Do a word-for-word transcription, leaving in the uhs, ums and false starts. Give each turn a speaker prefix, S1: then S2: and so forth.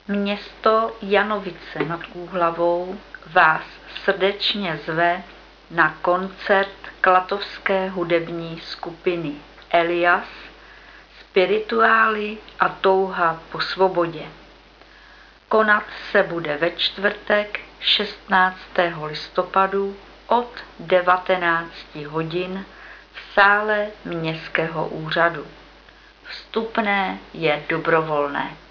S1: Město Janovice nad Úhlavou vás srdečně zve na koncert klatovské hudební skupiny Elias, Spirituály a touha po svobodě. Konat se bude ve čtvrtek šestnáctého listopadu od devatenácti hodin v sále Městského úřadu. Vstupné je dobrovolné.